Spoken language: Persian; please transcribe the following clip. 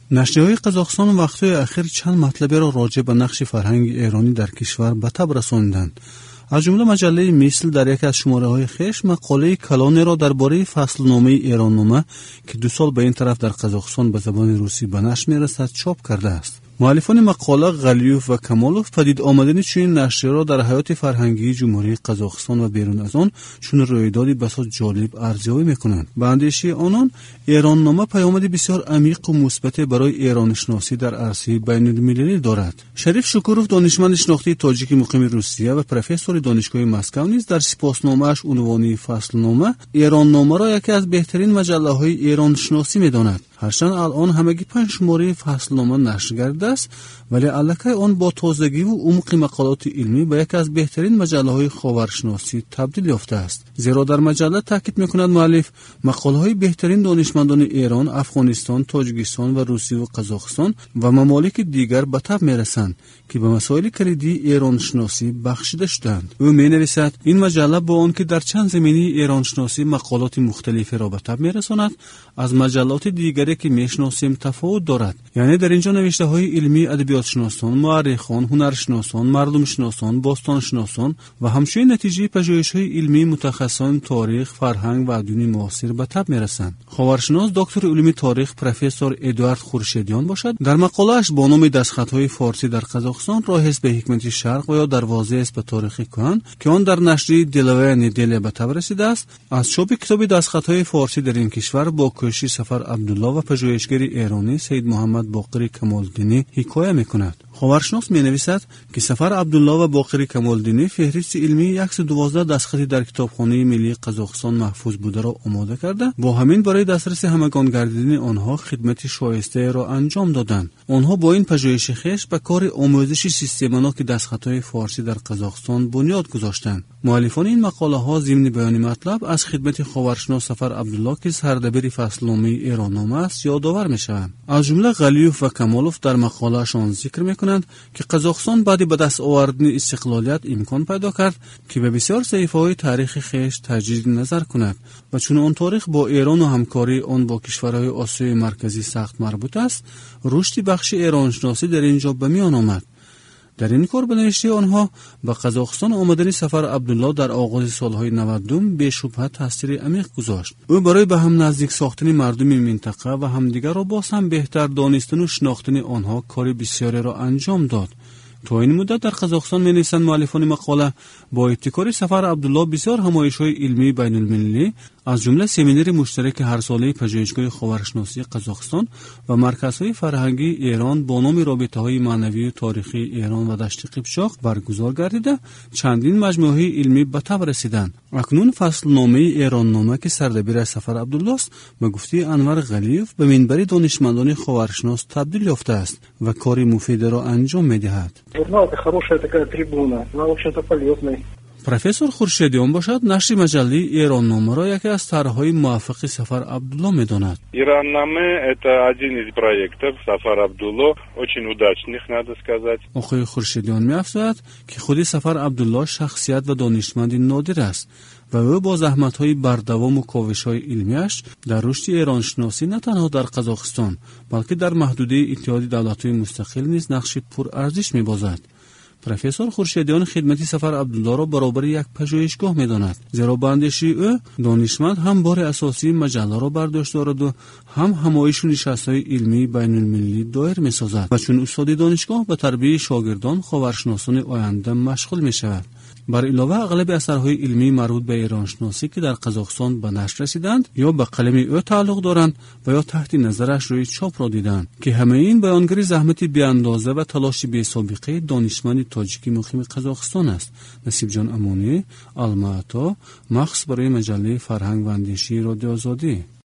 نشریه‌های قزاقستان وقت‌های اخیر چند مطلبی را راجع به نقش فرهنگ ایرانی در کشور به تب رساندند. از جمله مجله مثل در یک از شماره‌های خویش مقاله کلانی را درباره فصلنامه ایران‌نامه که 2 سال به این طرف در قزاقستان به زبان روسی به نشر می‌رسد چاپ کرده است. مؤلفان مقاله غلیوف و کمالوف پدید آمدن چنین نشریه را در حیات فرهنگی جمهوری قزاقستان و بیرون از آن چون رویدادی بسیار جالب ارزیابی می‌کنند. به اندیشه آنان ایران‌نامه پیامد بسیار عمیق و مثبت برای ایران شناسی در عرصه بین‌المللی دارد. شریف شکوروف دانشمند شناختی تاجیک مقیم روسیه و پروفسور دانشگاه مسکو نیز در سپاسنامه‌اش عنوان فصلنامه ایران‌نامه را یکی از بهترین مجله‌های ایران شناسی می‌داند. هرچند الان همگی 5 شماره فصلنامه نشر گردیده است، ولی الکی آن با تازگی و عمق مقالات علمی به یکی از بهترین مجله‌های خاورشناسی تبدیل یافته است. زیرا در مجله تاکید می‌کند مؤلف مقاله‌های بهترین دانشمندان ایران، افغانستان، تاجیکستان و روسیه و قزاقستان و ممالک دیگر به تب می‌رسند که به مسائل کلیدی ایران شناسی بخشیده شدند. او می‌نویسد این مجله با آنکه در چند زمینه ایران شناسی مقالات مختلفی را به تب می‌رساند، از مجلات دیگری که میشناسیم تفاوت دارد. یعنی در اینجا نوشته‌های علمی ادبیات شناسان، مورخان، هنرشناسان، مردم شناسان، باستان شناسان و همچنین نتیجه پژوهش‌های علمی متخصصان تاریخ، فرهنگ و ادیان معاصر به تب می‌رسند. خاورشناس دکتر علوم تاریخ پروفسور ادوارد خورشیدیان باشد، در مقاله‌اش با نام دستخط‌های فارسی در قزاقستان راه است به حکمت شرق و یا دروازه است به تاریخ کهن که آن در نشریه دلوه ندیله به تب رسیده است، از چاپ کتاب دستخط‌های فارسی در این کشور با کوشش سفر عبدالله و پژوهشگر ایرانی سید محمد باقری کمالدینی حکایه می‌کند. خاورشناس می‌نویسد که سفر عبدالله و باقری کمالدینی فهرست علمی 112 دستخطی در کتابخانه ملی قزاقستان محفوظ بوده را آماده کرده، با همین برای دسترس همگان گردیدن آنها خدمت شایسته را انجام دادند. آنها با این پژوهش خویش به کار آموزش سیستم‌ناک دستخط‌های فارسی در قزاقستان بنیاد گذاشتند. مؤلفان این مقاله‌ها ضمن بیان مطلب از خدمت خاورشناس سفر عبدالله که سردبیر فصلنامه ایران‌نامه است یادآور می‌شوند. از جمله غلیوف و کمالوف در مقاله‌شان ذکر می‌کنند که قزاقستان بعد به دست آوردن استقلالیت امکان پیدا کرد که به بسیار صحیفه‌های تاریخی خویش تجدید نظر کند و چون آن تاریخ با ایران و همکاری آن با کشورهای آسیای مرکزی سخت مربوط است، رشد بخش ایرانشناسی در اینجا به میان آمد. در این کار به نوشته آنها به قزاقستان آمدن سفر عبدالله در آغاز سالهای 90 بی‌شبهه تاثیر عمیق گذاشت. او برای به هم نزدیک ساختن مردم منطقه و همدیگر را باز هم بهتر دانستن و شناختن آنها کار بسیاری را انجام داد. تا این مدت در قزاقستان می‌نویسند مؤلفان مقاله با ابتکار سفر عبدالله بسیار همایش‌های علمی بین‌المللی از جمله سمینار مشترک هر ساله پژوهشگاه خاورشناسی قزاقستان و مرکزهای فرهنگی ایران با نام رابطه‌های معنوی و تاریخی ایران و دشت قیپشاق برگزار گردیده چندین مجموعه علمی به تب رسیدند. اکنون فصلنامه ایران‌نامه که سردبیر سفر عبدالله است به گفته انور غلیوف به منبر دانشمندان خاورشناس تبدیل یافته است و کار مفید را انجام می‌دهد. پروفسور خورشیدیان باشد نشر مجله ایران‌نامه را یکی از طرح‌های موفق سفر عبدالله می‌داند. ایران‌نامه это один из проектов سفر عبدالله очень удачных надо сказать. آقای خورشیدیان می‌افزاید که خود سفر عبدالله شخصیت و دانشمند نادر است و او با زحمت‌های بردوام و کاوش‌های علمیش در رشد ایرانشناسی نه تنها در قزاقستان بلکه در محدوده اتحاد دولت‌های مستقل نیز نقش پرارزش می‌بازد. پروفسور خورشیدیان خدمتی سفر عبدالله را برابر یک پژوهشگاه می‌داند، زیرا به اندیشه او دانشمند هم بار اساسی مجله را برداشت دارد و هم همایش و نشست‌های علمی بین‌المللی دایر می‌سازد و چون استاد دانشگاه به تربیت شاگردان خاورشناسان آینده مشغول می‌شود. بر علاوه اغلب اثرهای علمی مربوط به ایرانشناسی که در قزاقستان به نشر رسیدند یا به قلم او تعلق دارند و یا تحت نظرش روی چاپ را دیدند که همه این بیانگر زحمت بی‌اندازه و تلاش بی‌سابقه دانشمند تاجیکی مقیم قزاقستان است. نصیب جان امانی، الماتا، مخصوص برای مجله فرهنگ و اندیشه رادیو آزادی.